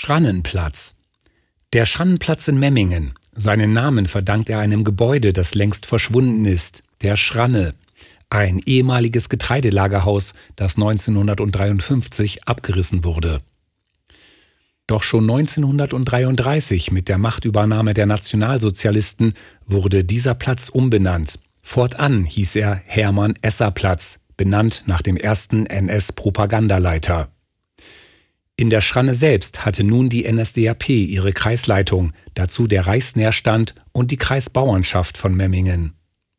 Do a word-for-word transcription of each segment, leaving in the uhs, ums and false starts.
Schrannenplatz. Der Schrannenplatz in Memmingen. Seinen Namen verdankt er einem Gebäude, das längst verschwunden ist, der Schranne, ein ehemaliges Getreidelagerhaus, das neunzehnhundertdreiundfünfzig abgerissen wurde. Doch schon neunzehnhundertdreiunddreißig, mit der Machtübernahme der Nationalsozialisten, wurde dieser Platz umbenannt. Fortan hieß er Hermann-Esser-Platz, benannt nach dem ersten N S-Propagandaleiter. In der Schranne selbst hatte nun die N S D A P ihre Kreisleitung, dazu der Reichsnährstand und die Kreisbauernschaft von Memmingen.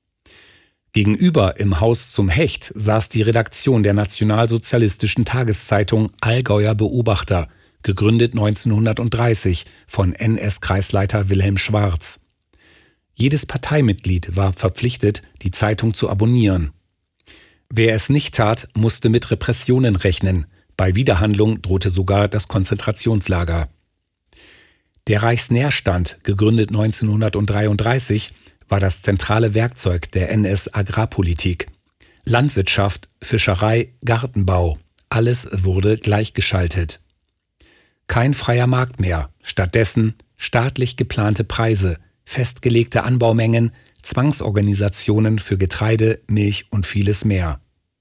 Gegenüber im Haus zum Hecht saß die Redaktion der nationalsozialistischen Tageszeitung Allgäuer Beobachter, gegründet neunzehnhundertdreißig von N S-Kreisleiter Wilhelm Schwarz. Jedes Parteimitglied war verpflichtet, die Zeitung zu abonnieren. Wer es nicht tat, musste mit Repressionen rechnen. Bei Widerhandlung drohte sogar das Konzentrationslager. Der Reichsnährstand, gegründet neunzehnhundertdreiunddreißig, war das zentrale Werkzeug der N S-Agrarpolitik. Landwirtschaft, Fischerei, Gartenbau, alles wurde gleichgeschaltet. Kein freier Markt mehr, stattdessen staatlich geplante Preise, festgelegte Anbaumengen, Zwangsorganisationen für Getreide, Milch und vieles mehr.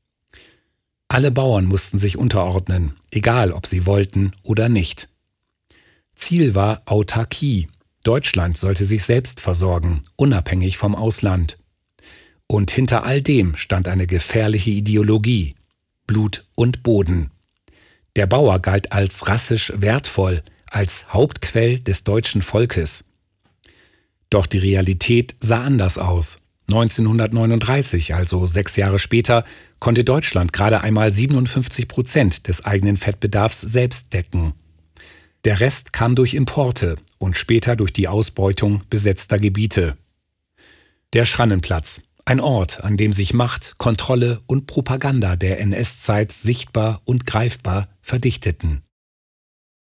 Alle Bauern mussten sich unterordnen, egal ob sie wollten oder nicht. Ziel war Autarkie. Deutschland sollte sich selbst versorgen, unabhängig vom Ausland. Und hinter all dem stand eine gefährliche Ideologie: Blut und Boden. Der Bauer galt als rassisch wertvoll, als Hauptquell des deutschen Volkes. Doch die Realität sah anders aus. neunzehnhundertneununddreißig, also sechs Jahre später, konnte Deutschland gerade einmal siebenundfünfzig Prozent des eigenen Fettbedarfs selbst decken. Der Rest kam durch Importe und später durch die Ausbeutung besetzter Gebiete. Der Schrannenplatz, ein Ort, an dem sich Macht, Kontrolle und Propaganda der N S-Zeit sichtbar und greifbar verdichteten.